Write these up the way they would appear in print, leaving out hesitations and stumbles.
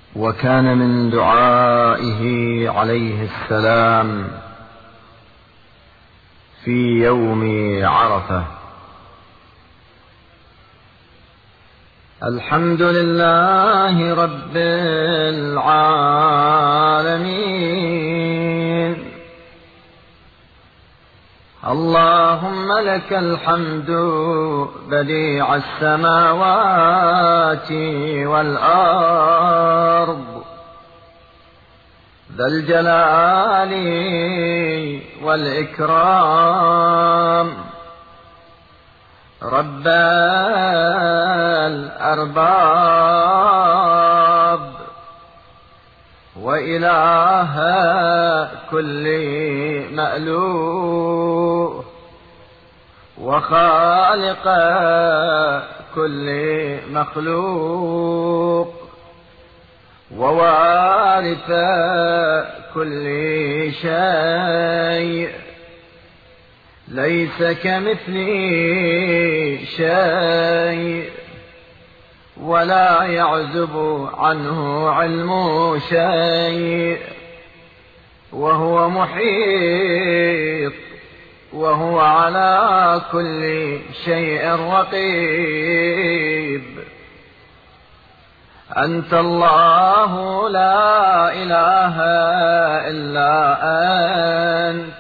وكان من دعائه عليه السلام في يوم عرفة: الحمد لله رب العالمين، اللهم لك الحمد بديع السماوات والأرض، ذا الجلال والإكرام، رب الأرباب، وإله كل مألوه، وخالق كل مخلوق، ووارث كل شيء، ليس كمثله شيء، ولا يعزب عنه علم شيء، وهو محيط، وهو على كل شيء رقيب. أنت الله لا إله إلا أنت،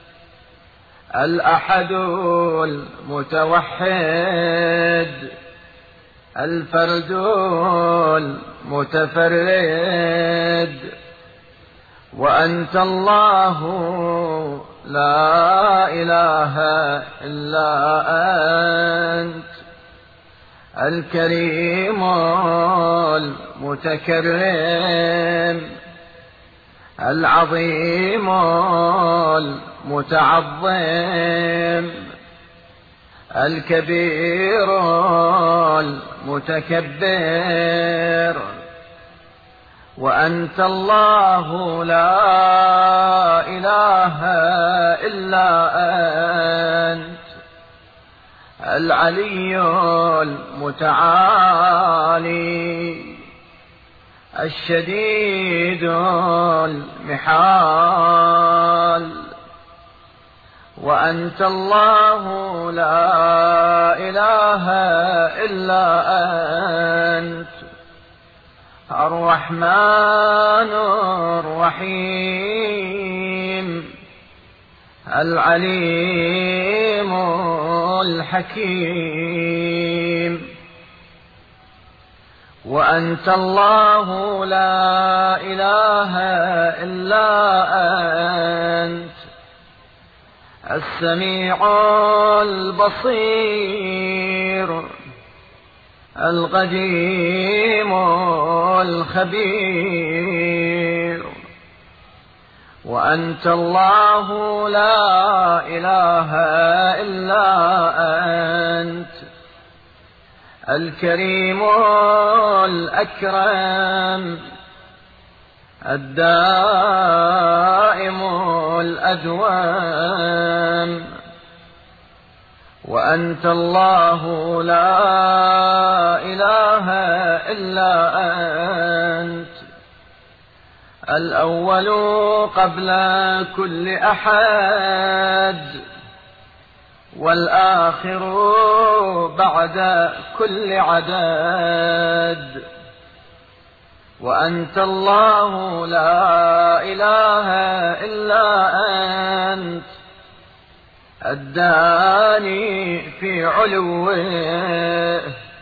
الأحد المتوحد، الفرد المتفرد. وأنت الله لا إله إلا أنت، الكريم المتكرم، العظيم المتعظم، الكبير المتكبر. وأنت الله لا إله إلا أنت، العلي المتعالي، الشديد المحال. وأنت الله لا إله إلا أنت، الرحمن الرحيم، العليم الحكيم. وأنت الله لا إله إلا أنت، السميع البصير، القديم الخبير. وأنت الله لا إله إلا أنت، الكريم الأكرم، الدائم الأدوم. وأنت الله لا إله إلا أنت، الأول قبل كل أحد، والآخر بعد كل عدد. وأنت الله لا إله إلا أنت، الداني في علوه،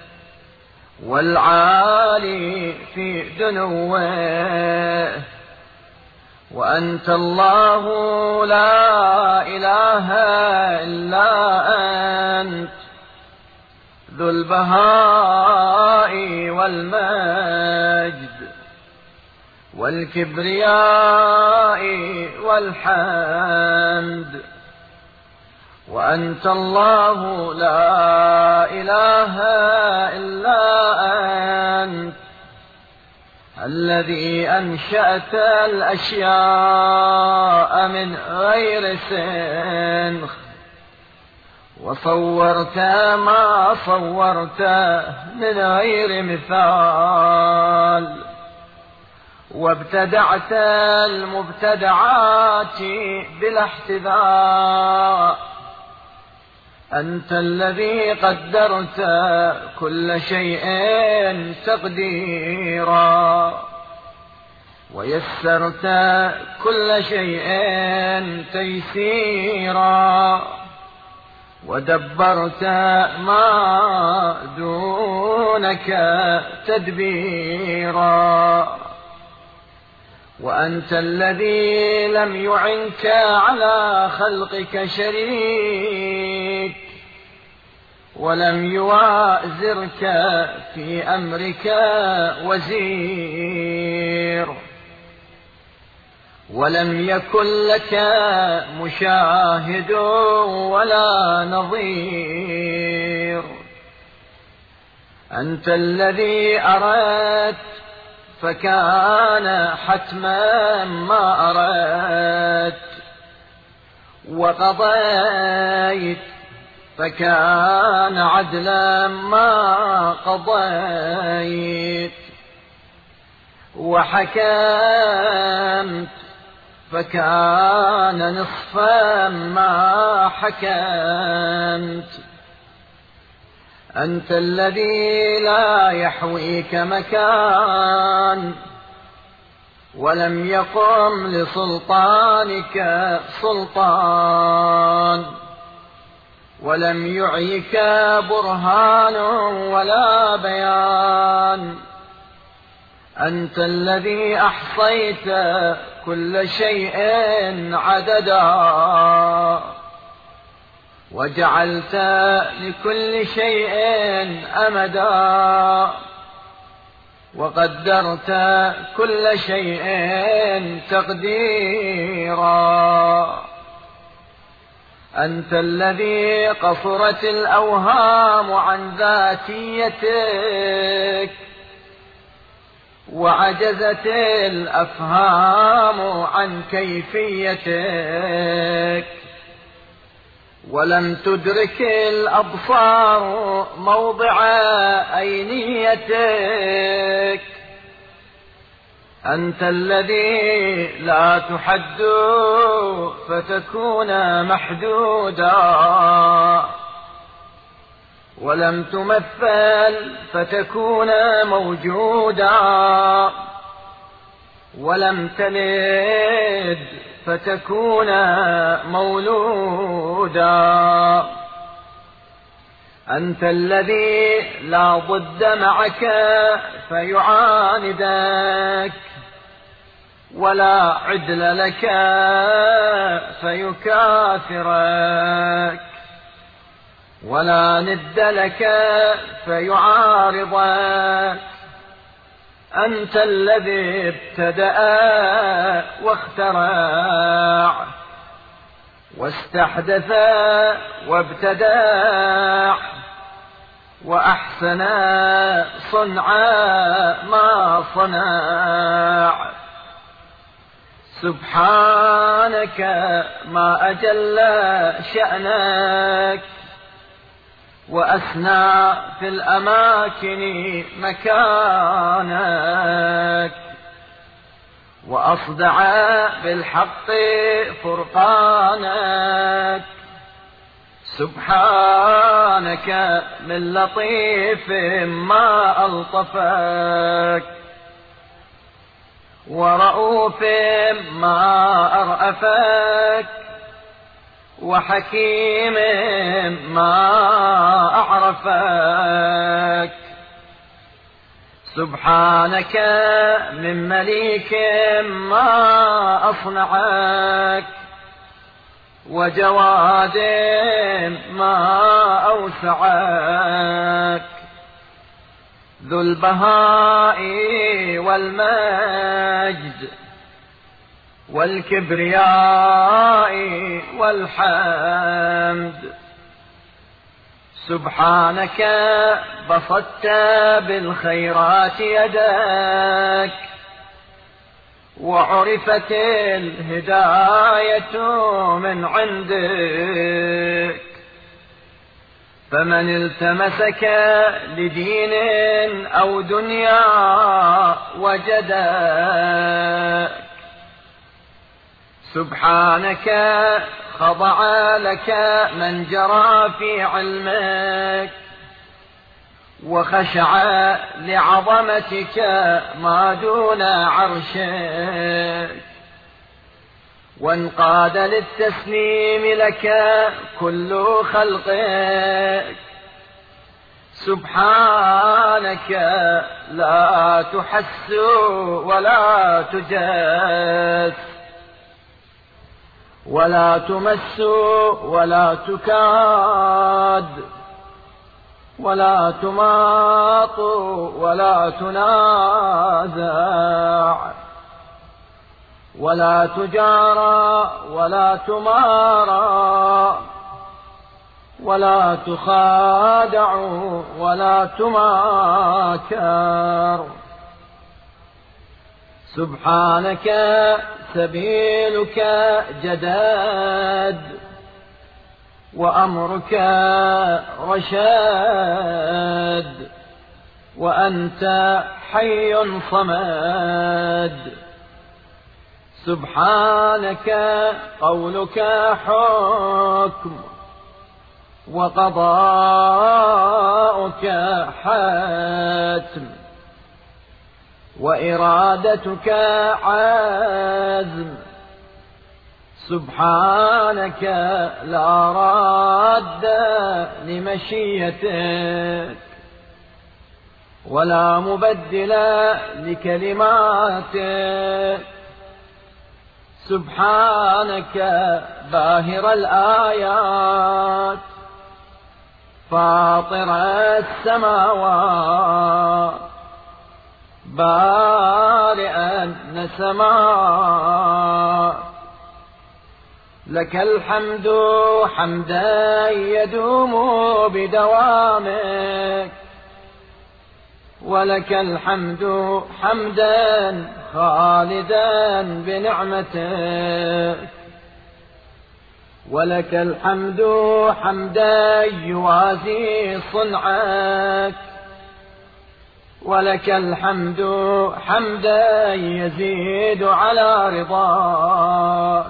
والعالي في دنوه. وأنت الله لا إله إلا أنت، ذو البهاء والمجد، والكبرياء والحمد. وأنت الله لا إله إلا أنت، الذي أنشأت الأشياء من غير سنخ، وصورت ما صورت من غير مثال. وابتدعت المبتدعات بلا احتذاء. أنت الذي قدرت كل شيء تقديرا، ويسرت كل شيء تيسيرا، ودبرت ما دونك تدبيرا. وأنت الذي لم يعنك على خلقك شريك، ولم يوازرك في أمرك وزير، ولم يكن لك مشاهد ولا نظير. أنت الذي أردت فكان حتما ما أردت، وقضيت فكان عدلا ما قضيت، وحكمت فكان نصفا ما حكمت. أنت الذي لا يحويك مكان، ولم يقم لسلطانك سلطان، ولم يعيك برهان ولا بيان. أنت الذي أحصيت كل شيء عددا، وجعلت لكل شيء أمدا، وقدرت كل شيء تقديرا. أنت الذي قصرت الأوهام عن ذاتيتك، وعجزت الأفهام عن كيفيتك، ولم تدرك الأبصار موضع أينيتك. أنت الذي لا تحد فتكون محدودا، ولم تمثل فتكون موجودا، ولم تلد فتكون مولودا. أنت الذي لا ضد معك فيعاندك، ولا عدل لك فيكافرك، ولا ند لك فيعارضك. أنت الذي ابتدأ واخترع، واستحدث وابتدع، وأحسن صنع ما صنع. سبحانك ما أجل شأنك، وأسنى في الأماكن مكانك، وأصدع بالحق فرقانك. سبحانك من لطيف ما ألطفك، ورؤوف ما أرأفك، وحكيم ما أعرفك. سبحانك من مليك ما أصنعك، وجواد ما أوسعك. ذو البهاء والمجد والكبرياء والحمد. سبحانك بسطت بالخيرات يدك، وعرفت الهداية من عندك. فمن التمسك لدين أو دنيا وجدك، سبحانك خضع لك من جرى في علمك، وخشع لعظمتك ما دون عرشك، وانقاد للتسليم لك كل خلقك. سبحانك لا تحس ولا تجس، ولا تمس ولا تكاد، ولا تماط ولا تنازع، ولا تجارى ولا تمارى، ولا تخادع ولا تماكر. سبحانك سبيلك جداد، وأمرك رشاد، وأنت حي صمد. سبحانك قولك حكم، وقضاؤك حتم، وإرادتك عزم. سبحانك لا راد لمشيتك، ولا مبدل لكلماتك. سبحانك باهر الآيات، فاطر السماوات، بارئ النسمات. لك الحمد حمدا يدوم بدوامك، ولك الحمد حمدا خالدا بنعمتك، ولك الحمد حمدا يوازي صنعك، ولك الحمد حمدا يزيد على رضاك،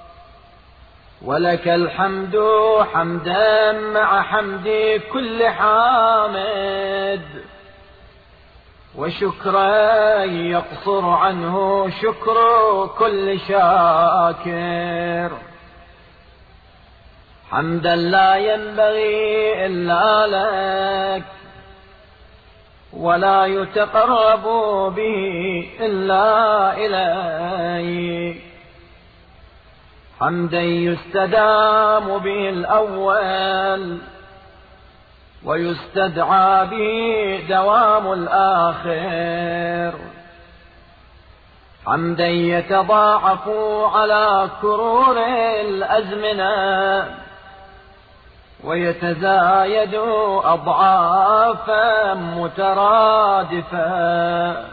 ولك الحمد حمدا مع حمد كل حامد، وشكرا يقصر عنه شكر كل شاكر. حمدا لا ينبغي إلا لك، ولا يتقرب به إلا إليك. حمدا يستدام به الأول، ويستدعى به دوام الآخر. حمدا يتضاعف على كرور الأزمنة، ويتزايد أضعافا مترادفة.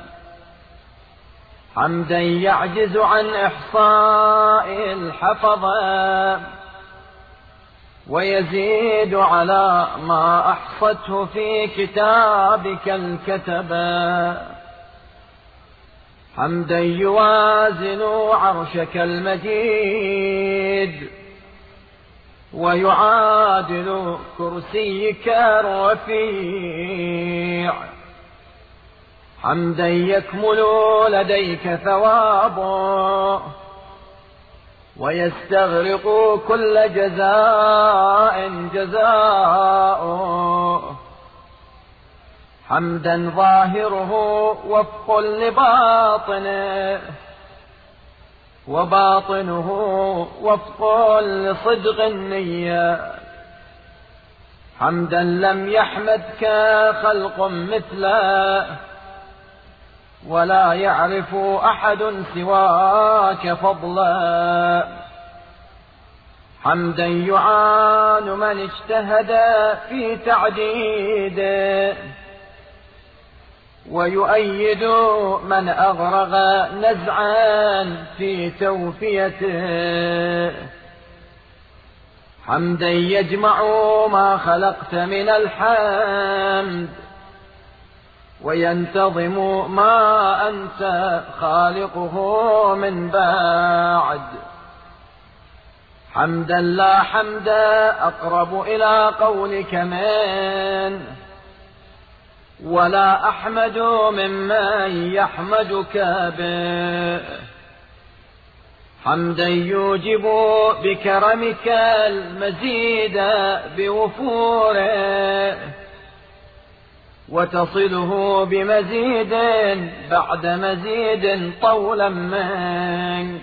حمدا يعجز عن إحصاء الحفظة، ويزيد على ما أحصته في كتابك الكتبة. حمدا يوازن عرشك المجيد، ويعادل كرسيك الرفيع. حمدا يكمل لديك ثوابه، ويستغرق كل جزاء جزاؤه. حمدا ظاهره وفق لباطنه، وباطنه وفق لصدق النية. حمدا لم يحمدك خلق مثله، ولا يعرف أحد سواك فضلا. حمدا يعان من اجتهد في تعديده، ويؤيد من أغرغ نزعا في توفيته. حمدا يجمع ما خلقت من الحمد وينتظم ما أنت خالقه من بعد. حمدا لا حمدا أقرب إلى قولك من، ولا أحمد ممن يحمدك به. حمدا يوجب بكرمك المزيد بوفوره وتصله بمزيد بعد مزيد طولا منك.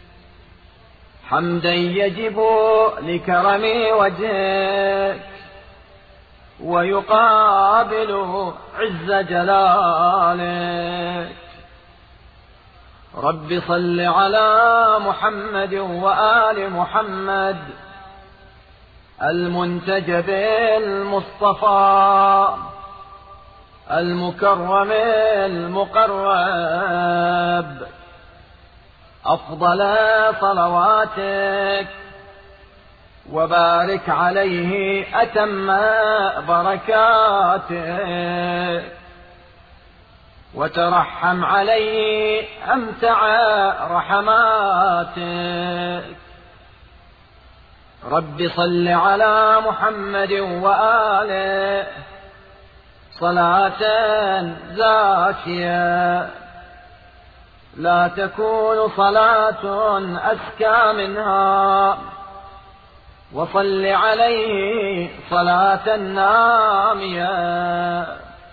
حمدا يجب لكرم وجهك ويقابل عز جلالك. رب صل على محمد وآل محمد المنتجب المصطفى المكرم المقرب. أفضل صلواتك وبارك عليه أتم بركاتك وترحم عليه أمتع رحماتك. رب صل على محمد وآله صلاة زاكية لا تكون صلاة أزكى منها، وصل عليه صلاة نامية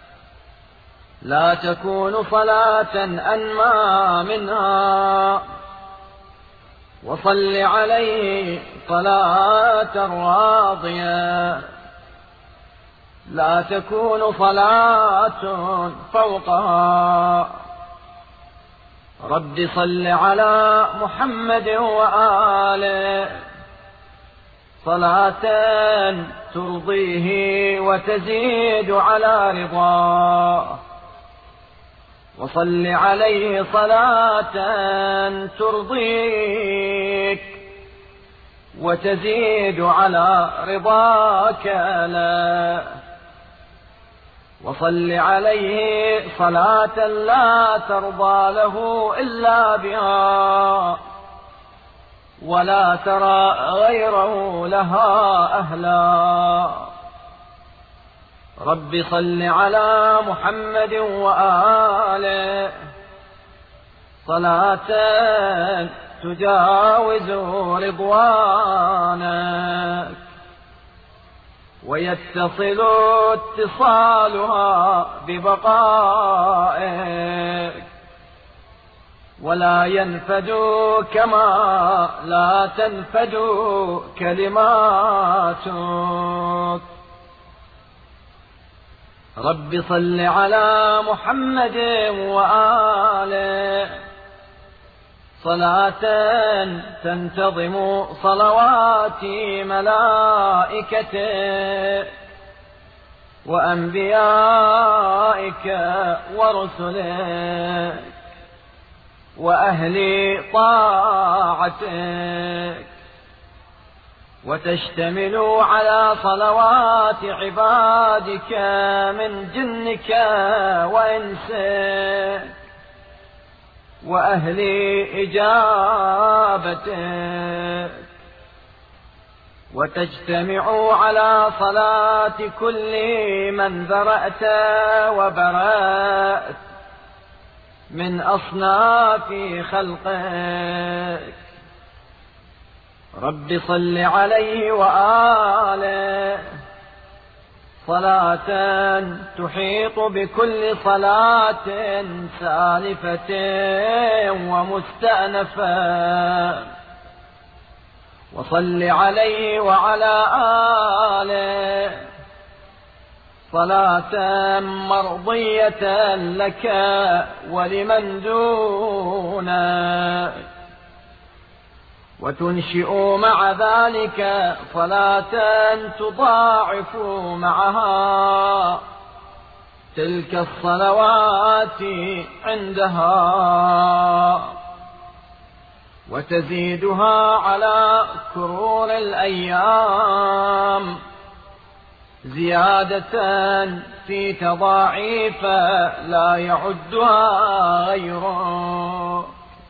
لا تكون صلاة أنمى منها، وصل عليه صلاة راضية لا تكون صلاة فوقها. رب صل على محمد وآله صلاة ترضيه وتزيد على رضاه، وصل عليه صلاة ترضيك وتزيد على رضاك له، وصل عليه صلاة لا ترضى له إلا بها ولا ترى غيره لها أهلا. رب صل على محمد وآله صلاة تجاوز رضوانك ويتصل اتصالها ببقائك ولا ينفد كما لا تنفد كلماتك. رب صل على محمد وآله صلاة تنتظم صلوات ملائكته وأنبيائك ورسلك وأهل طاعتك، وتشتمل على صلوات عبادك من جنك وإنسك وأهل إجابتك، وتجتمع على صلاة كل من ذرأت وبرأت من أصناف خلقك. رب صل عليه وآله صلاة تحيط بكل صلاة سالفة ومستأنفة، وصل عليه وعلى آله صلاة مرضية لك ولمن دونك، وتنشئ مع ذلك صلاة تضاعف معها تلك الصلوات عندها، وتزيدها على كرور الأيام زيادة في تضاعيف لا يعدها غيره.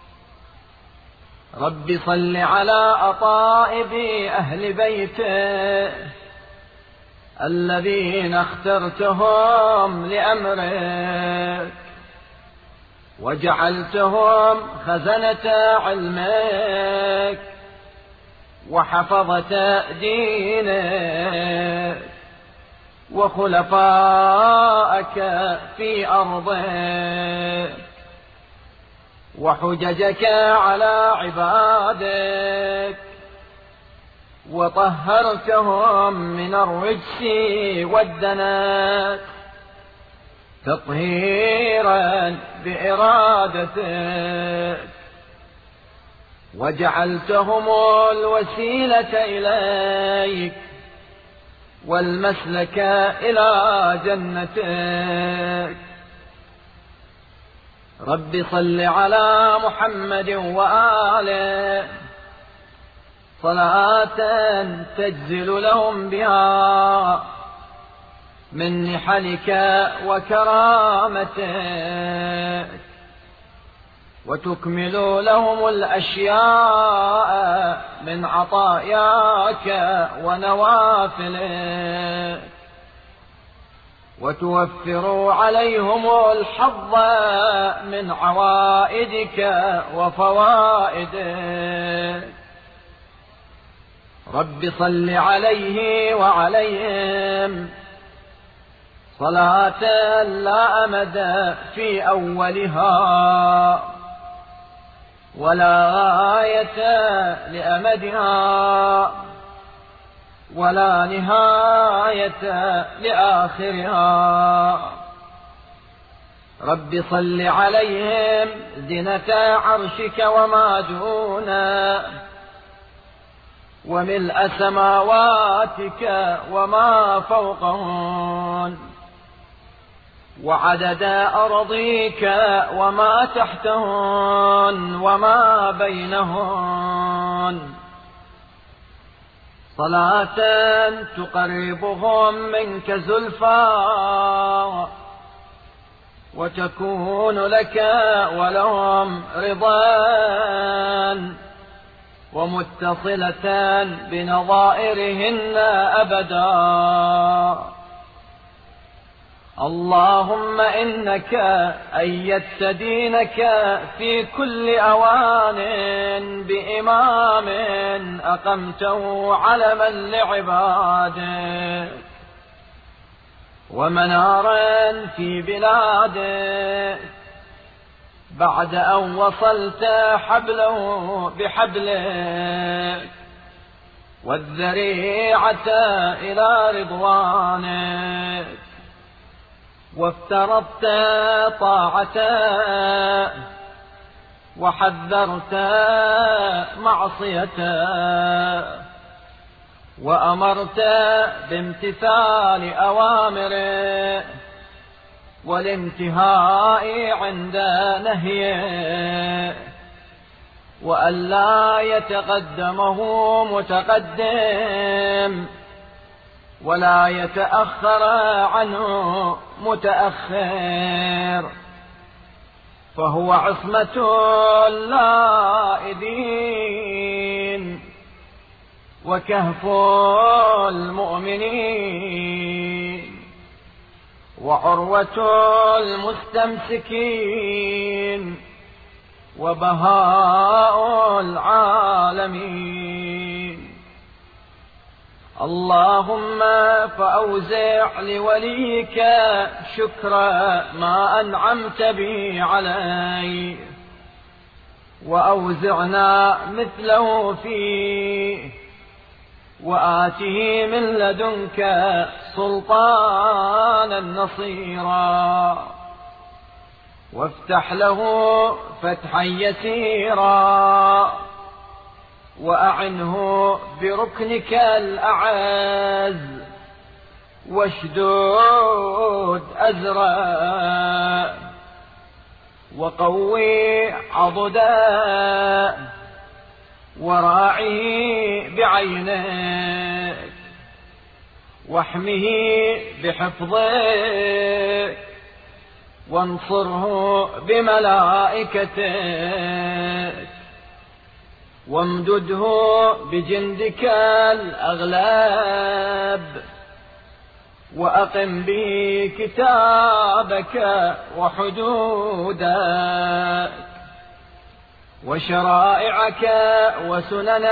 رب صل على أطائب أهل بيته الذين اخترتهم لأمرك وجعلتهم خزنة علمك وحفظة دينك وخلفاءك في أرضك وحججك على عبادك وطهرتهم من الرجس والدنس تطهيرا بإرادتك وجعلتهم الوسيلة إليك والمسلك إلى جنتك. رب صل على محمد وآله صلاة تجزل لهم بها من نحلك وكرامتك وتكمل لهم الأشياء من عطاياك ونوافلك وتوفر عليهم الحظ من عوائدك وفوائدك. رب صل عليه وعليهم صلاة لا أمد في أولها ولا غاية لأمدها ولا نهاية لآخرها. رب صل عليهم زنة عرشك وما دونه وملء سماواتك وما فوقهن وعدد أرضيك وما تحتهن وما بينهن صلاة تقربهم منك زلفى وتكون لك ولهم رضا ومتصلة بنظائرهن أبدا. اللهم إنك أيدت دينك في كل أوان بإمام أقمته علما لعبادك ومنارا في بلادك بعد أن وصلت حبله بحبلك والذريعة إلى رضوانك وافترضت طاعته وحذرت معصيته وأمرت بامتثال أوامره والانتهاء عند نهيه وألا يتقدمه متقدم ولا يتأخر عنه متأخر فهو عصمة اللائذين وكهف المؤمنين وعروة المستمسكين وبهاء العالمين. اللهم فأوزع لوليك شكر ما أنعمت به عليه وأوزعنا مثله فيه وآته من لدنك سلطانا نصيرا وافتح له فتحا يسيرا وأعنه بركنك الأعز واشدود أزرا وقوي عضدا وراعه بعينك واحمه بحفظك وانصره بملائكتك وامدده بجندك الأغلاب وأقم به كتابك وحدودك وشرائعك وسنن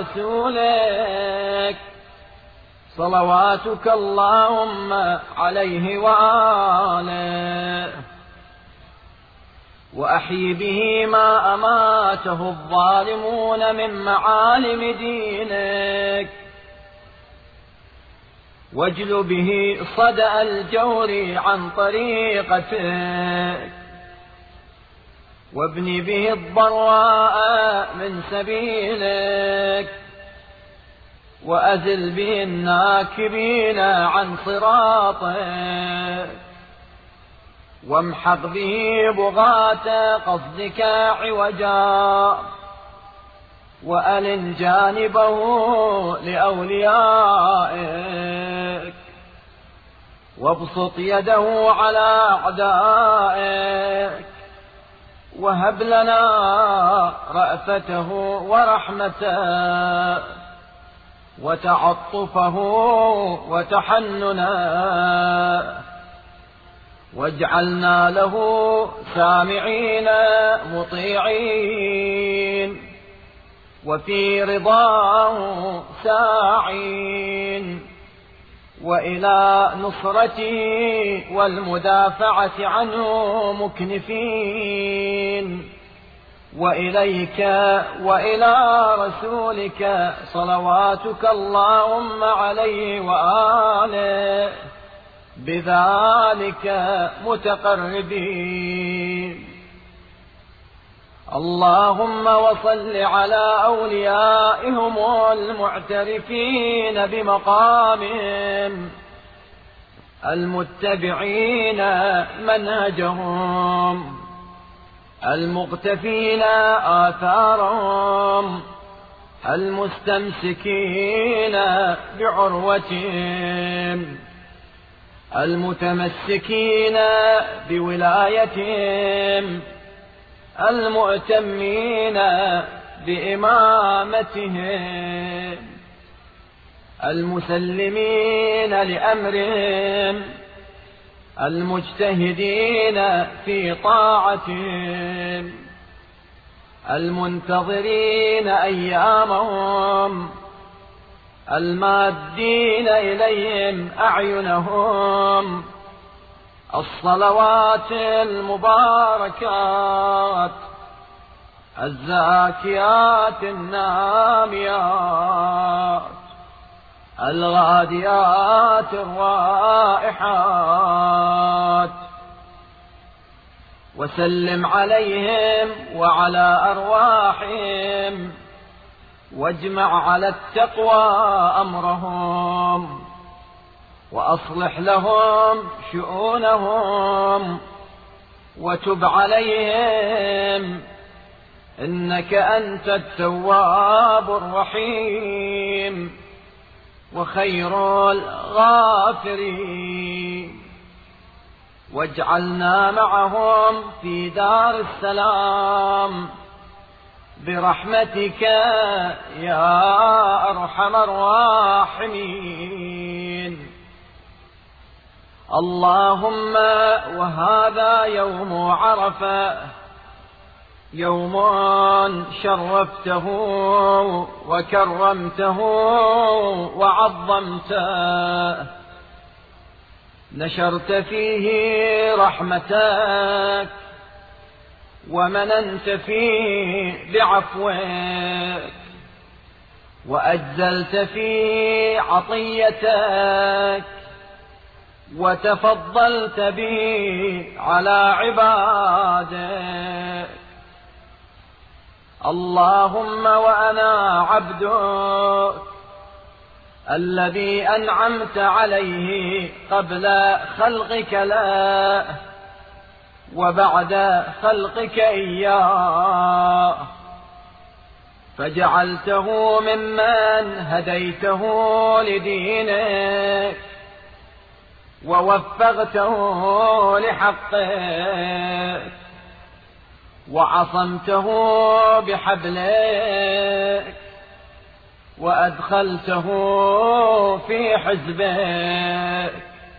رسولك صلواتك اللهم عليه وآله وأحي به ما أماته الظالمون من معالم دينك واجل به صدأ الجور عن طريقتك وابن به الضراء من سبيلك وأزل به الناكبين عن صراطك وامحق به بغاة قصدك عوجا وألن جانبه لأوليائك وابسط يده على أعدائك وهب لنا رأفته ورحمته وتعطفه وتحننا واجعلنا له سامعين مطيعين وفي رضاه ساعين وإلى نصرته والمدافعة عنه مكنفين وإليك وإلى رسولك صلواتك اللهم عليه وآله بذلك متقربين. اللهم وصل على أوليائهم المعترفين بمقامهم المتبعين منهجهم المقتفين آثارهم المستمسكين بعروتهم المتمسكين بولايتهم المؤتمين بإمامتهم المسلمين لأمرهم المجتهدين في طاعتهم المنتظرين أيامهم المادين إليهم أعينهم الصلوات المباركات الزاكيات الناميات الغاديات الرائحات وسلم عليهم وعلى أرواحهم واجمع على التقوى أمرهم وأصلح لهم شؤونهم وتب عليهم إنك أنت التواب الرحيم وخير الغافرين واجعلنا معهم في دار السلام برحمتك يا أرحم الراحمين. اللهم وهذا يوم عرفة يوم شرفته وكرمته وعظمته نشرت فيه رحمتك ومننت فيه بعفوك وأجزلت فيه عطيتك وتفضلت به على عبادك. اللهم وأنا عبدك الذي أنعمت عليه قبل خلقك له وبعد خلقك إياه فجعلته ممن هديته لدينك ووفقته لحقك وعصمته بحبلك وأدخلته في حزبك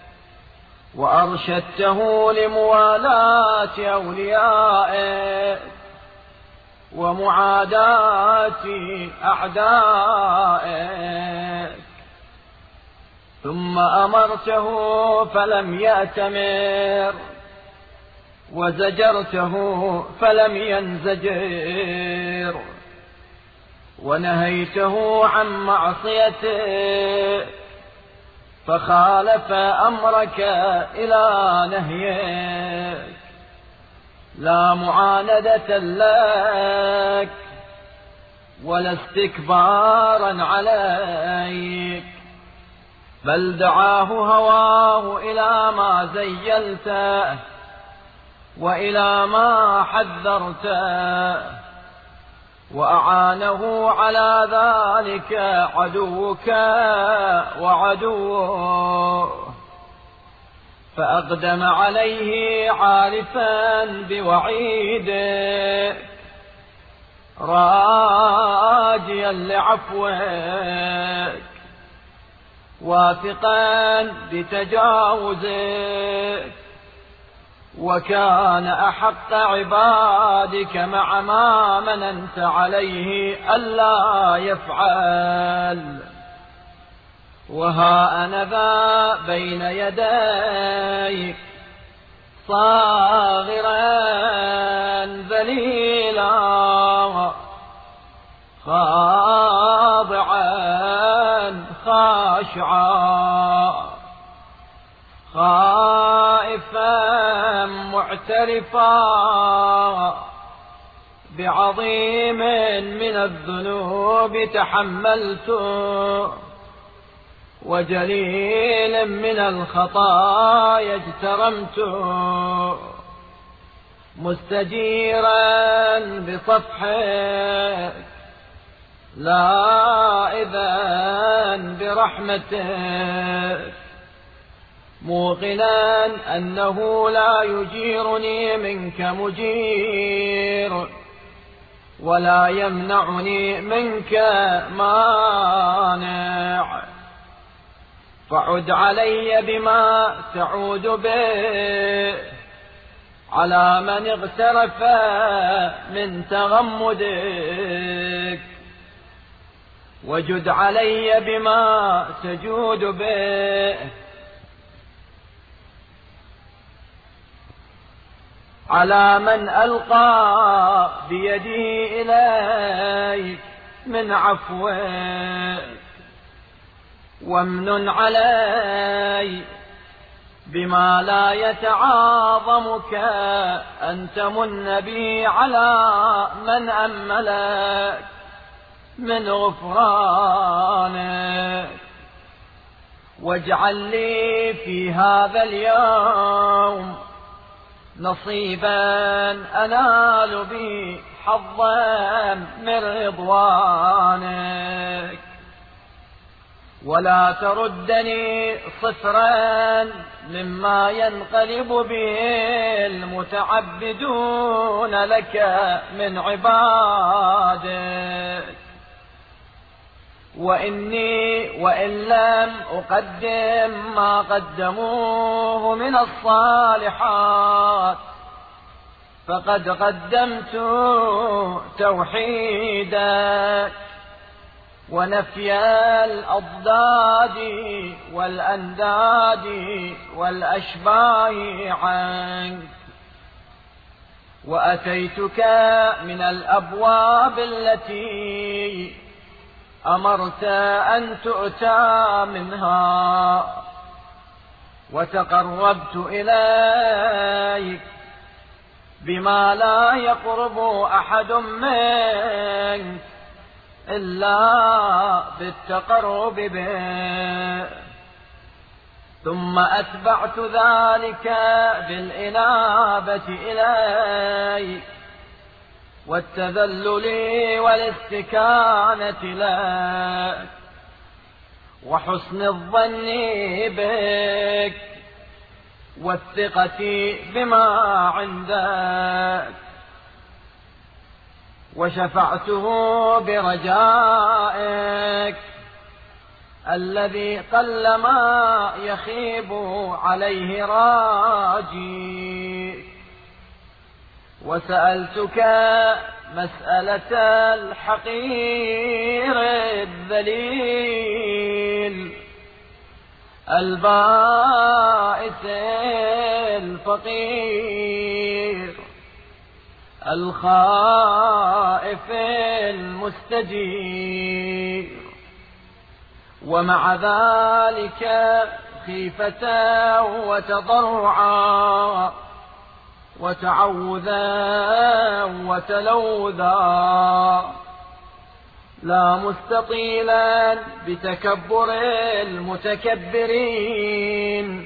وأرشدته لموالاة أوليائك ومعاداة أعدائك، ثم أمرته فلم يأتمر وزجرته فلم ينزجر ونهيته عن معصيته فخالف أمرك إلى نهيك، لا معاندة لك ولا استكبارا عليك، بل دعاه هواه إلى ما زيلته وإلى ما حذرته، وأعانه على ذلك عدوك وعدوه، فأقدم عليه عارفا بوعيدك راجيا لعفوك واثقا بتجاوزك، وكان أحق عبادك مع ما مننت عليه ألا يفعل. وها أنا ذا بين يديك صاغرا ذليلا خاضعا خاشعا خائفا معترفا بعظيم من الذنوب تحملته وجليل من الخطايا اجترمته، مستجيرا بصفحك لائذا برحمتك، موقنا أنه لا يجيرني منك مجير ولا يمنعني منك مانع، فعد علي بما تعود به على من اغترف من تغمدك، وجد علي بما تجود به على من ألقى بيده إليك من عفوك، وامنن علي بما لا يتعاظمك أن تمن بي على من أملك من غفرانك، واجعل لي في هذا اليوم نصيبا أنال به حظا من رضوانك، ولا تردني صفرا مما ينقلب به المتعبدون لك من عبادك، وإني وإن لم أقدم ما قدموه من الصالحات فقد قدمت توحيدك ونفي الأضداد والأنداد والأشباه عنك، وأتيتك من الأبواب التي أمرت أن تؤتى منها، وتقربت إليك بما لا يقرب أحد منك إلا بالتقرب به، ثم أتبعت ذلك بالإنابة إليك والتذلل والاستكانة لك وحسن الظن بك والثقة بما عندك، وشفعته برجائك الذي قلما يخيب عليه راجي، وسألتك مسألة الحقير الذليل البائس الفقير الخائف المستجير، ومع ذلك خيفة وتضرعا وتعوذا وتلوذا، لا مستطيلا بتكبر المتكبرين،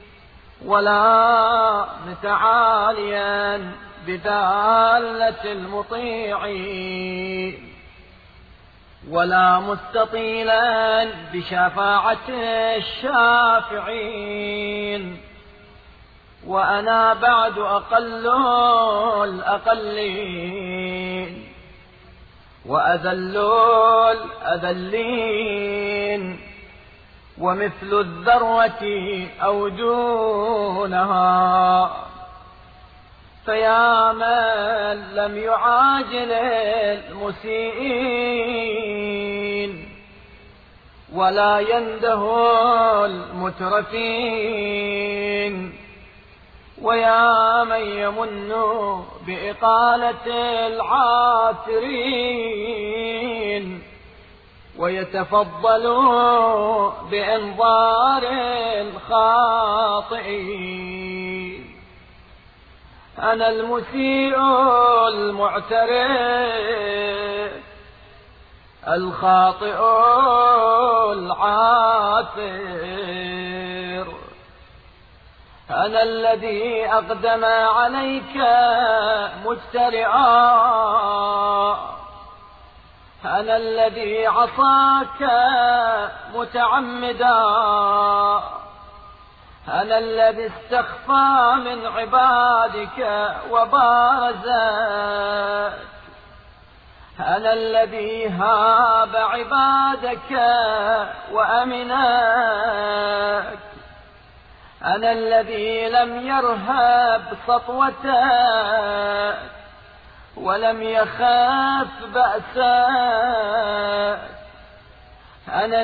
ولا متعاليا بذلة المطيعين، ولا مستطيلا بشفاعة الشافعين، وأنا بعد أقل الأقلين وأذل الأذلين، ومثل الذروة أو دونها. فيا من لم يعاجل المسيئين ولا ينده المترفين، ويا من يمن بإقالة العاثرين ويتفضل بإنظار الخاطئين. أنا المسيء المعترف الخاطئ العاثر، أنا الذي أقدم عليك مجترئا، أنا الذي عصاك متعمدا، أنا الذي استخفى من عبادك وبارزك، أنا الذي هاب عبادك وأمناك، أنا الذي لم يرهب سطوتك ولم يخاف بأسك، أنا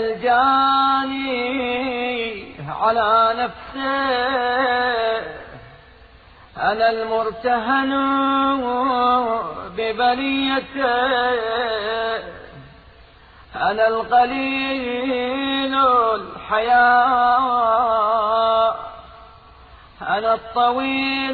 الجاني على نفسه، أنا المرتهن ببليته، أنا القليل الحياة، أنا الطويل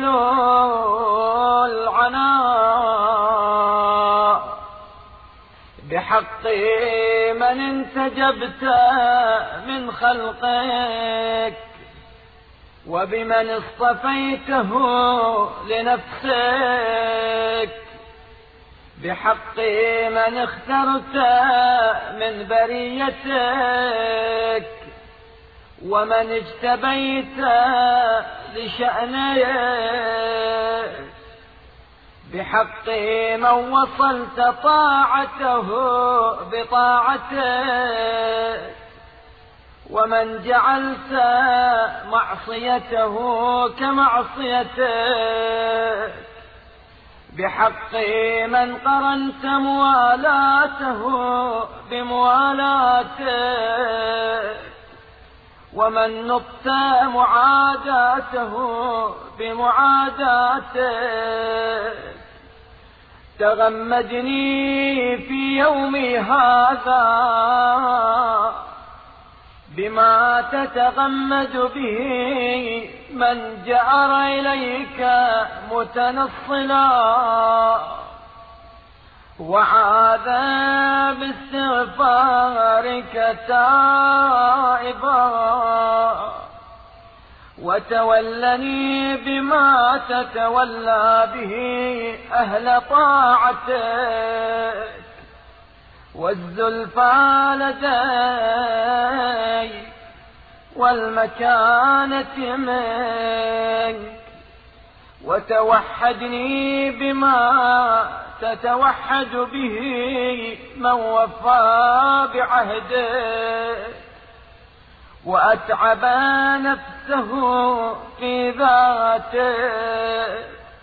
العناء، بحق من انتجبت من خلقك وبمن اصطفيته لنفسك، بحق من اخترت من بريتك ومن اجتبيت لشأنك، بحق من وصلت طاعته بطاعتك ومن جعلت معصيته كمعصيتك، بحق من قرنت موالاته بموالاتك ومن نطت معاداته بمعاداتك. تغمدني في يومي هذا بما تتغمد به من جأر إليك متنصلا وعاد باستغفارك تائبا وتولني بما تتولى به أهل طاعتك، والزلفى لدي والمكانة منك، وتوحدني بما تتوحد به من وفى بعهدك، وأتعب نفسه في ذاته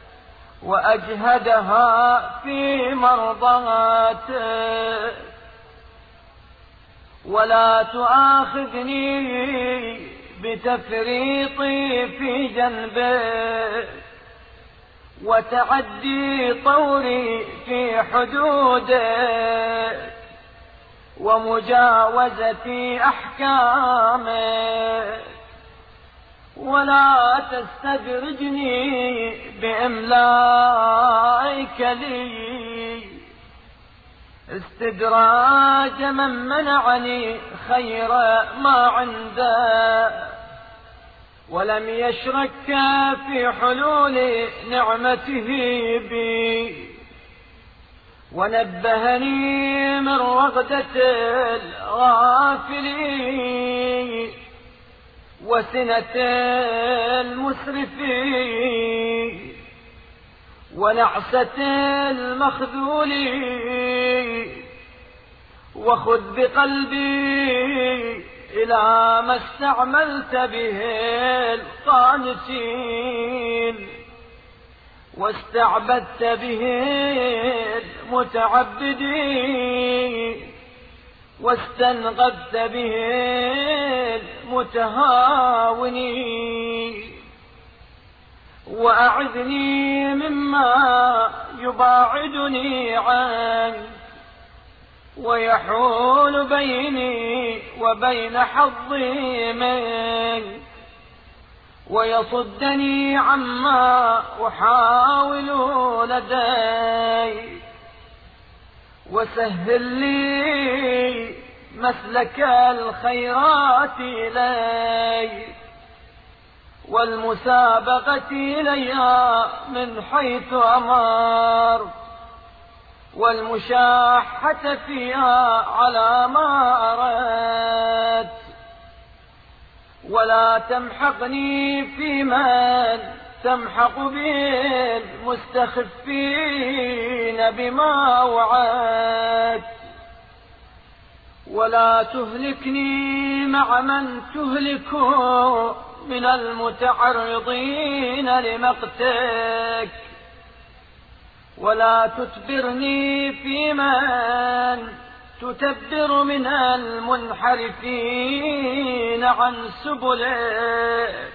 وأجهدها في مرضاته، ولا تؤاخذني بتفريطي في جنبه وتعدي طوري في حدوده ومجاوزة أحكامه، ولا تستدرجني بإملائك لي استدراج من منعني خير ما عنده ولم يشرك في حلول نعمته بي، ونبهني من رغدة الغافلين وسنة المسرفين ونعسة المخذولين، وخذ بقلبي إلى ما استعملت به القانتين واستعبدت به المتعبدين واستنقذت به المتهاونين، وأعذني مما يباعدني عنك ويحول بيني وبين حظي منك ويصدني عما أحاول لدي، وسهل لي مسلك الخيرات إلي والمسابقة إليها من حيث أمر، والمشاحة فيها على ما أردت، ولا تمحقني في من تمحق به المستخفين بما وعدت، ولا تهلكني مع من تهلك من المتعرضين لمقتك، ولا تتبرني في من تتبر من المنحرفين عن سبلك،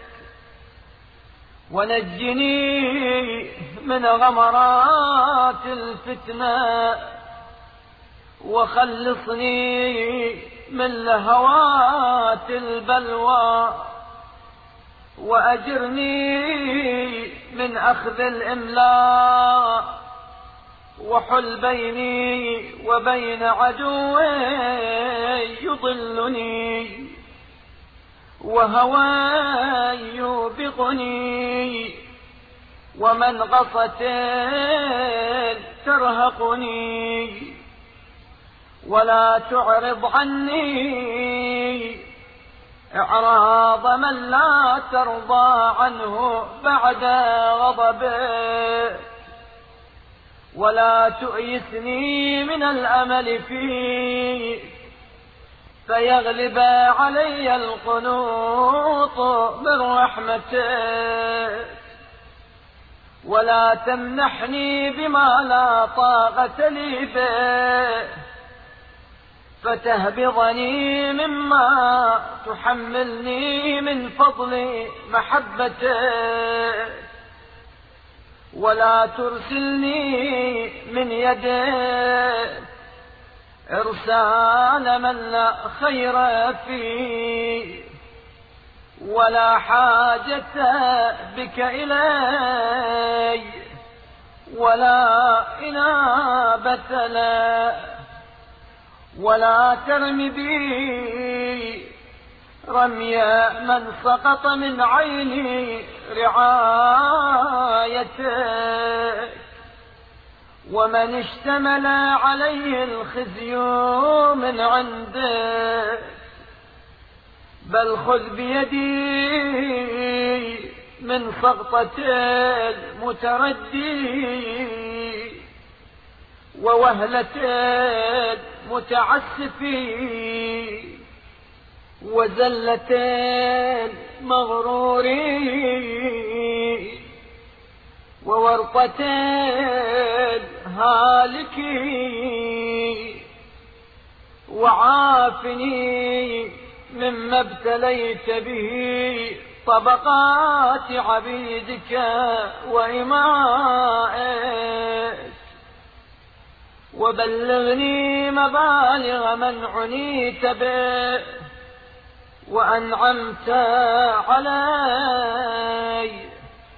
ونجني من غمرات الفتنة، وخلصني من لهوات البلوى، وأجرني من أخذ الإملاء، وحل بيني وبين عدوي يضلني وهواي يوبقني ومنغصة ترهقني، ولا تعرض عني إعراض من لا ترضى عنه بعد غضبه، ولا تؤيسني من الأمل فيه فيغلب علي القنوط من رحمتك، ولا تمنحني بما لا طاقة لي به فتهبطني مما تحملني من فضل محبتك، ولا ترسلني من يدك إرسال من لا خير فيه، ولا حاجة بك إلي ولا إنابة له، ولا ترم بي رمي من سقط من عيني رعايتك، ومن اشتمل عليه الخزي من عندك. بل خذ بيدي من سقطة المتردي ووهلة المتعسف وزلة المغرور وورطة الهالك، وعافني مما ابتليت به طبقات عبيدك وإمائك، وبلغني مبالغ من عنيت به وأنعمت علي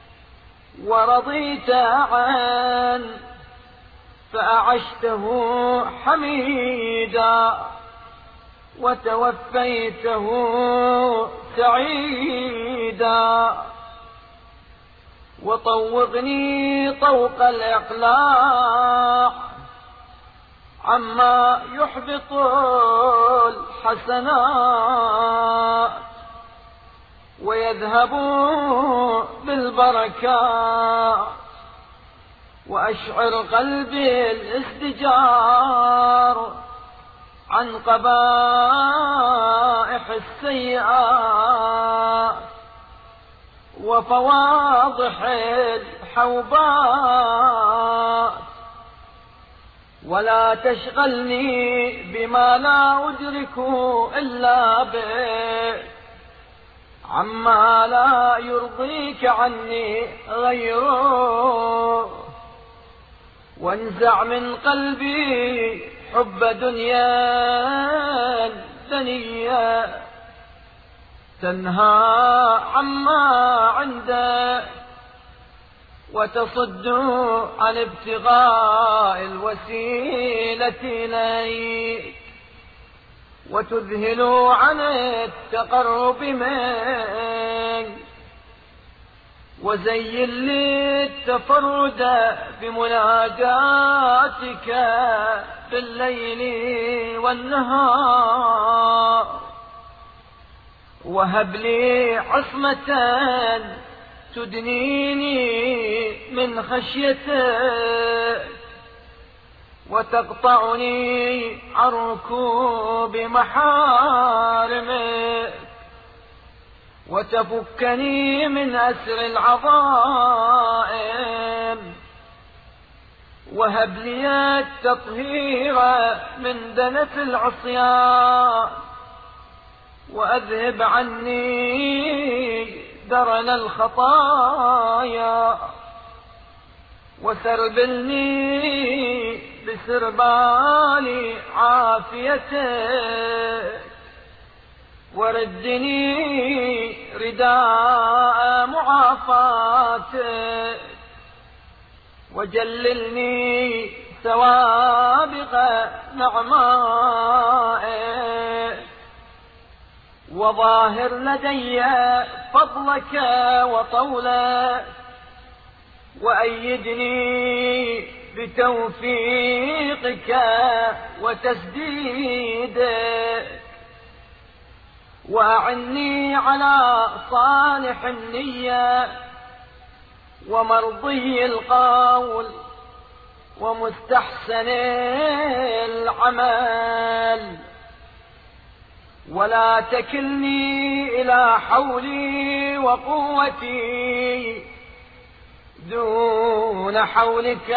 ورضيت عنه فأعشته حميدا وتوفيته سعيدا. وطوقني طوق الإقلاع عما يحبط الحسنات ويذهب بالبركات، وأشعر قلبي الازدجار عن قبائح السيئات وفواضح الحوبات، ولا تشغلني بما لا أدرك إلا بك عما لا يرضيك عني غيره، وانزع من قلبي حب دنيا دنيا تنهى عما عندك وتصد عن ابتغاء الوسيلة إليك، وتذهل عن التقرب منك، وزين لي التفرد بمناجاتك بالليل والنهار، وهب لي عصمة تدنيني من خشيتك وتقطعني عن ركوب محارمك، وتفكني من أسر العظائم، وهب لي التطهير من دنس العصيان، وأذهب عني درن الخطايا، وسربلني بسربال عافيتك، وردني رداء معافاتك، وجللني سوابق نعمائك، وظاهر لدي فضلك وطولك، وأيدني بتوفيقك وتسديدك، وأعني على صالح النية ومرضي القول ومستحسن العمل، ولا تكلني إلى حولي وقوتي دون حولك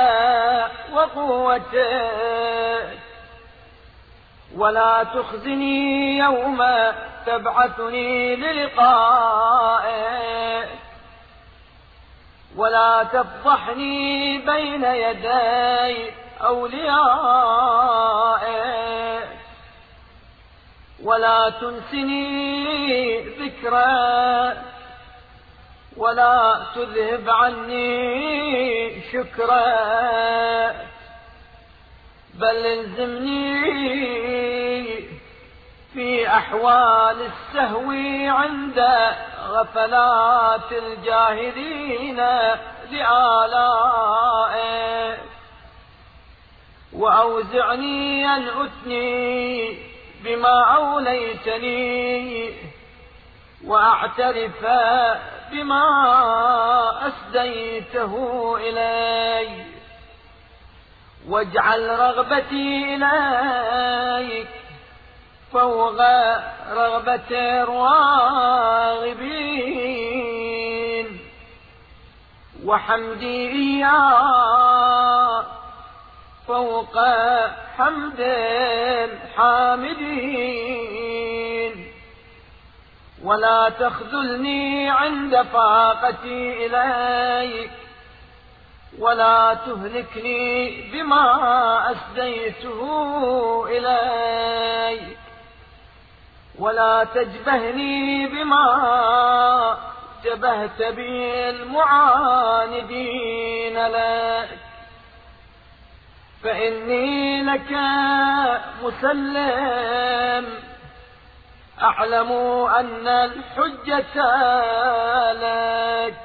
وقوتك، ولا تخزني يوم تبعثني للقائك، ولا تفضحني بين يدي أوليائك، ولا تنسني ذكرك، ولا تذهب عني شكرك، بل الزمني في أحوال السهو عند غفلات الجاهلين لآلائه، وأوزعني أن أثني بما أوليتني وأعترف بما أسديته إلي، واجعل رغبتي إليك فوق رغبة الراغبين، وحمدي إياك فوق حمد الحامدين، ولا تخذلني عند فاقتي إليك، ولا تهلكني بما أسديته إليك، ولا تجبهني بما جبهت به المعاندين لك، فإني لك مسلم، أعلم أن الحجة لك،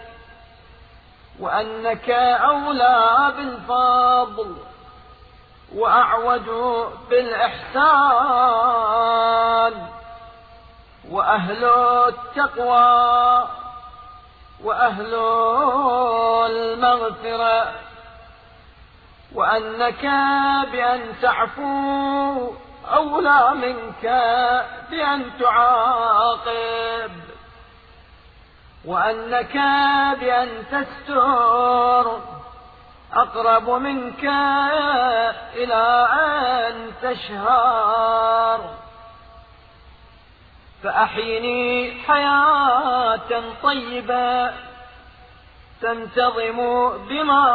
وأنك أولى بالفضل وأعوج بالإحسان، وأهل التقوى وأهل المغفرة، وأنك بأن تعفو أولى منك بأن تعاقب، وأنك بأن تستر أقرب منك إلى أن تشهر، فأحيني حياة طيبة تنتظم بما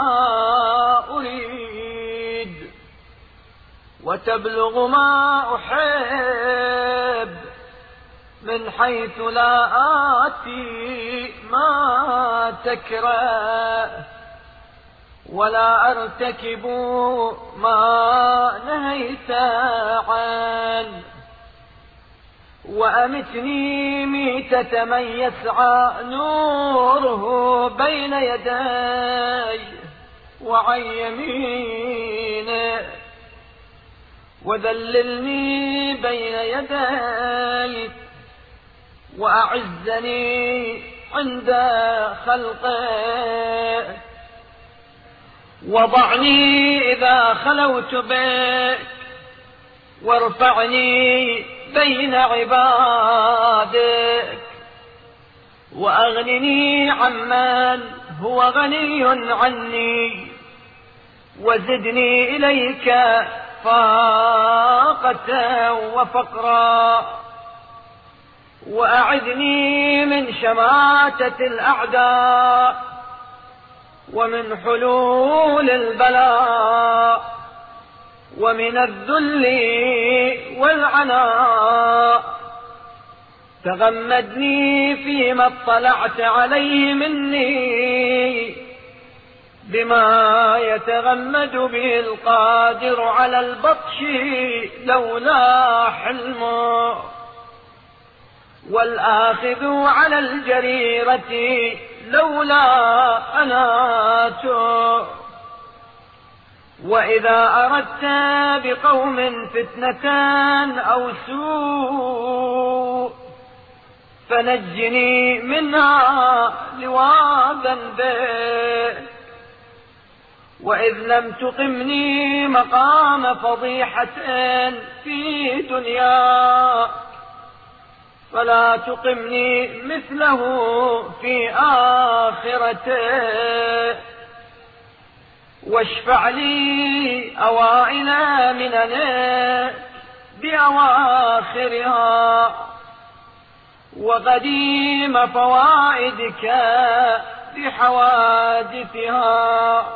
أريد وتبلغ ما أحب، من حيث لا آتي ما تكره، ولا أرتكب ما نهيت عنه، وأمتني ميتة من يسعى نوره بين يدي وعن يمينه، وذللني بين يديك، وأعزني عند خلقك، وضعني إذا خلوت بك، وارفعني بين عبادك، وأغنني عمن هو غني عني، وزدني إليك فاقة وفقرا، وأعذني من شماتة الأعداء ومن حلول البلاء ومن الذل والعناء، تغمدني فيما اطلعت عليه مني بما يتغمد به القادر على البطش لولا حلمه، والآخذ على الجريرة لولا أناته، وإذا أردت بقوم فتنة أو سوء فنجني منها لواذا به، وإذ لم تقمني مقام فضيحة في دنيا فلا تقمني مثله في آخرته، واشفع لي أوائل مننك بأواخرها، وقديم فوائدك بحوادثها،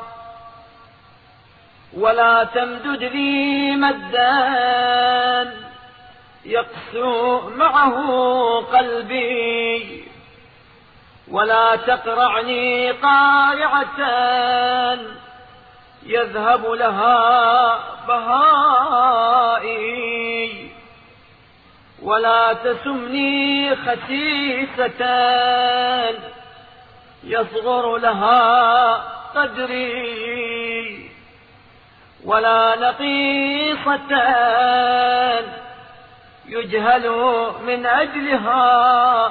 ولا تمدد لي مدا يقسو معه قلبي، ولا تقرعني قارعة يذهب لها بهائي، ولا تسمني خسيسة يصغر لها قدري، ولا نقيصة يجهل من أجلها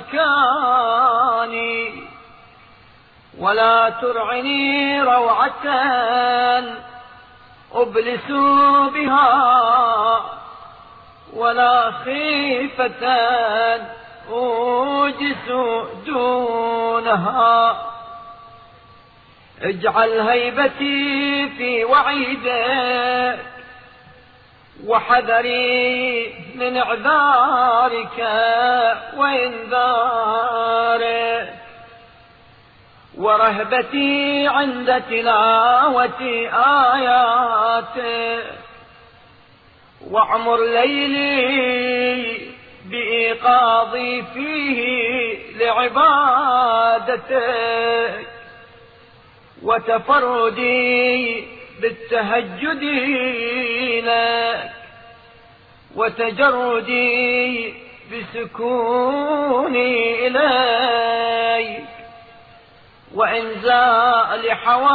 مكاني، ولا ترعني روعة أبلس بها، ولا خيفة أوجس دونها. اجعل هيبتي في وعيدك وحذري من اعذارك وانذارك، ورهبتي عند تلاوة آياتك، واعمر ليلي بإيقاظي فيه لعبادتك، وتفردي بالتهجد لك، وتجردي بسكوني إليك، وإنزال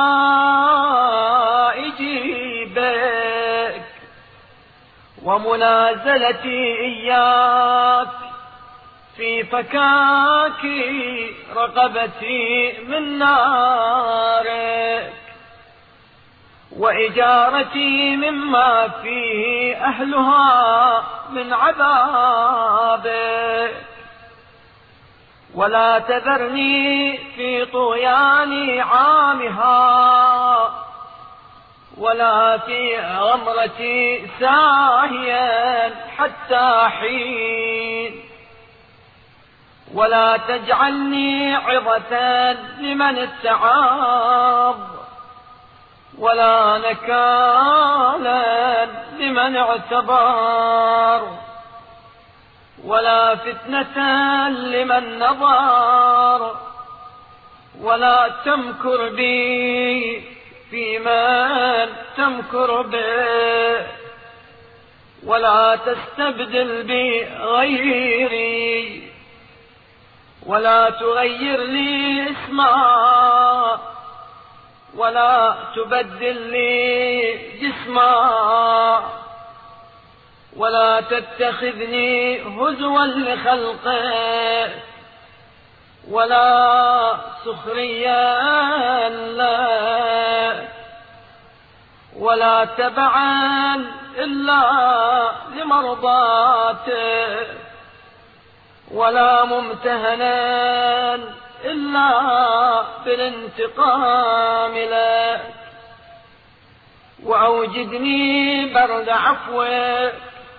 حوائجي بك، ومنازلتي إياك في فكاك رقبتي من نارك، وإجارتي مما فيه أهلها من عذابك، ولا تذرني في طغيان عامها، ولا في غمرتي ساهيا حتى حين، ولا تجعلني عظة لمن استعاض، ولا نكالا لمن اعتبر، ولا فتنة لمن نظر، ولا تمكر بي في من تمكر به، ولا تستبدل بي غيري، ولا تغير لي اسما، ولا تبدل لي جسما، ولا تتخذني هزوا لخلقك، ولا سخريا لك، ولا تبعا إلا لمرضاتك، ولا ممتهنا إلا بالانتقام لك، وأوجدني برد عفوك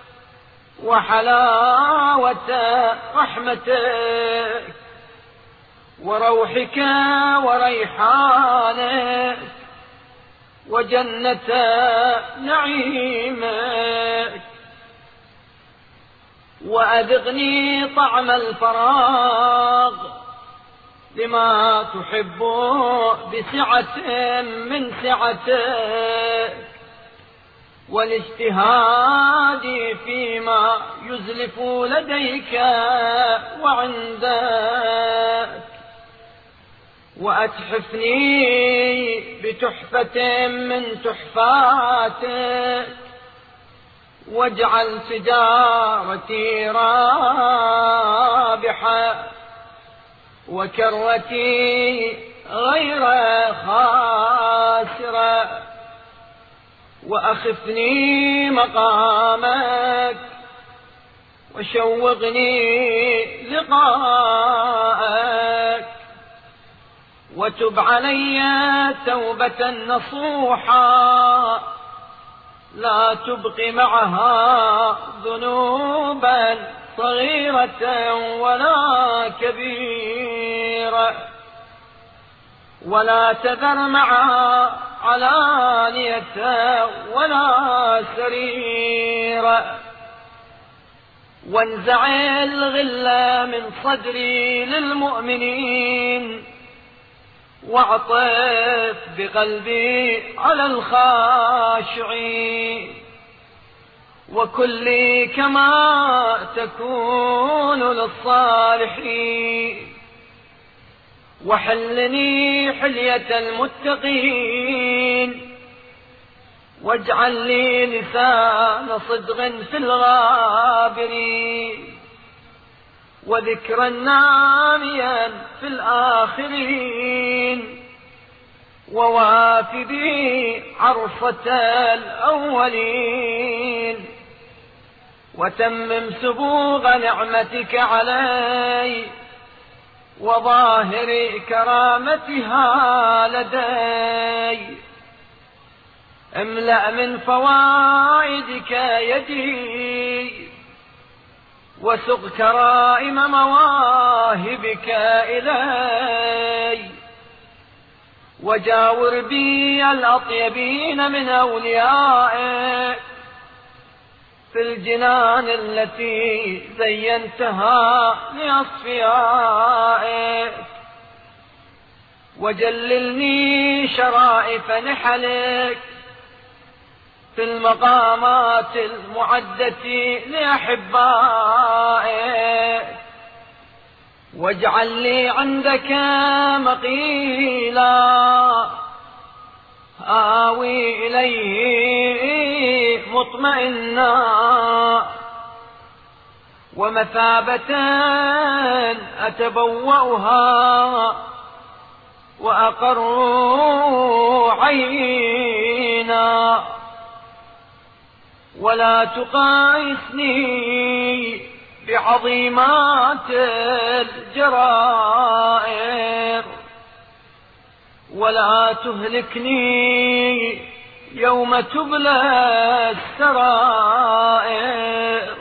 وحلاوة رحمتك وروحك وريحانك وجنة نعيمك، وأذقني طعم الفراغ لما تحب بسعة من سعتك، والاجتهاد فيما يزلف لديك وعندك، وأتحفني بتحفة من تحفاتك، واجعل تجارتي رابحة وكرتي غير خاسرة، وأخفني مقامك وشوقني لقاءك، وتب علي توبة نصوحا لا تبقي معها ذنوبا صغيرة ولا كبيرة، ولا تذر معها علانية ولا سريرة، وانزع الغل من صدري للمؤمنين، واعطف بقلبي على الخاشعين، وكلي كما تكون للصالحين، وحلني حلية المتقين، واجعل لي لسان صدق في الغابرين، وذكرا ناميا في الآخرين، ووافدي عرصة الأولين، وتمم سبوغ نعمتك علي، وظاهر كرامتها لدي. املأ من فوائدك يدي، وسق كرائم مواهبك إلي، وجاور بي الأطيبين من أوليائك في الجنان التي زينتها لأصفيائك، وجللني شرائف نحلك في المقامات المعدة لأحبائك، واجعل لي عندك مقيلا آوي إليه مطمئنا، ومثابة أتبوأها وأقر عينا، ولا تقايسني بعظيمات الجرائر، ولا تهلكني يوم تبلى السرائر،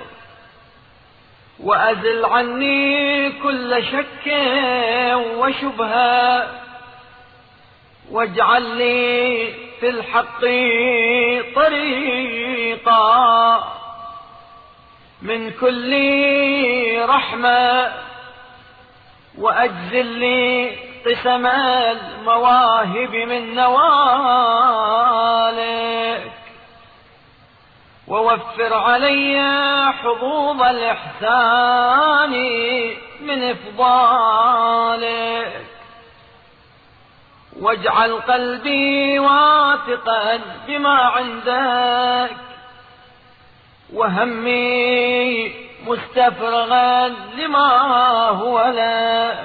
وأزل عني كل شك وشبهة، واجعل لي في الحق طريقا من كل رحمة، وأجزل لي قسم المواهب من نوالك، ووفر علي حظوظ الإحسان من إفضالك، واجعل قلبي واثقا بما عندك، وهمي مستفرغا لما هو لك،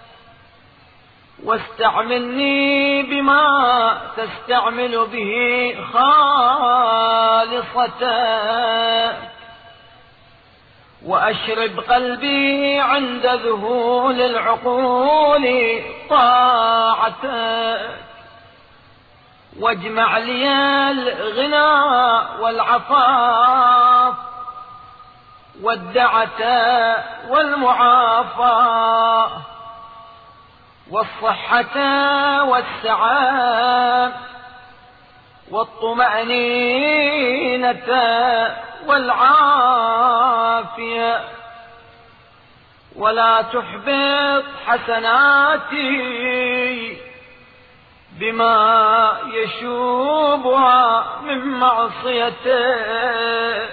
واستعملني بما تستعمل به خالصتك، وأشرب قلبي عند ذهول العقول طاعتك، واجمع لي الغنى والعفاف والدعة والمعافاة والصحة والسعادة والطمأنينة والعافية، ولا تحبط حسناتي بما يشوبها من معصيتك،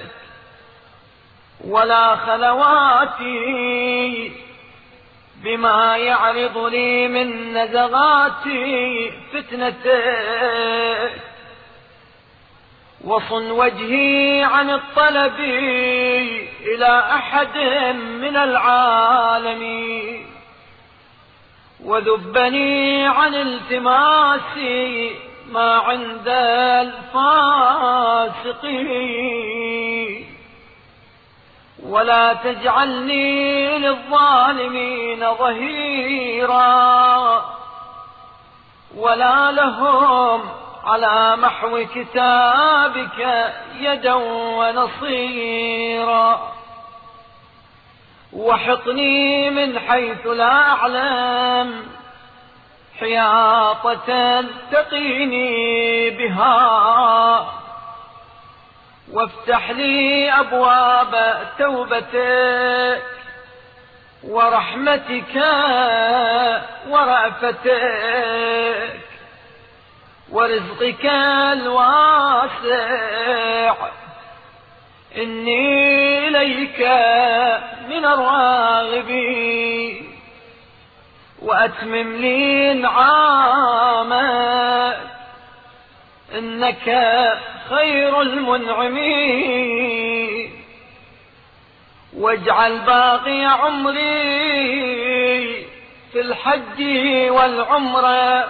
ولا خلواتي بما يعرض لي من نزغات فتنتك، وصن وجهي عن الطلب إلى أحد من العالمين، وذبني عن التماس ما عند الفاسقين، ولا تجعلني للظالمين ظهيرا، ولا لهم على محو كتابك يدا ونصيرا، وحطني من حيث لا أعلم حياطة تقيني بها، وافتح لي أبواب توبتك ورحمتك ورأفتك ورزقك الواسع، إني إليك من الراغبين، وأتمم لي نعامك إنك خير المنعمين، واجعل باقي عمري في الحج والعمرة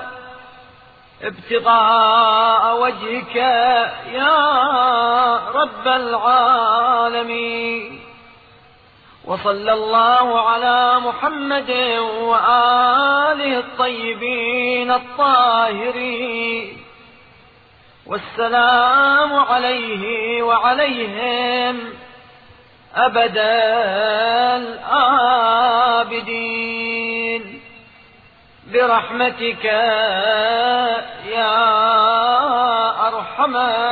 ابتغاء وجهك يا رب العالمين. وصلى الله على محمد وآله الطيبين الطاهرين، والسلام عليه وعليهم أبد الآبدين برحمتك يا أرحم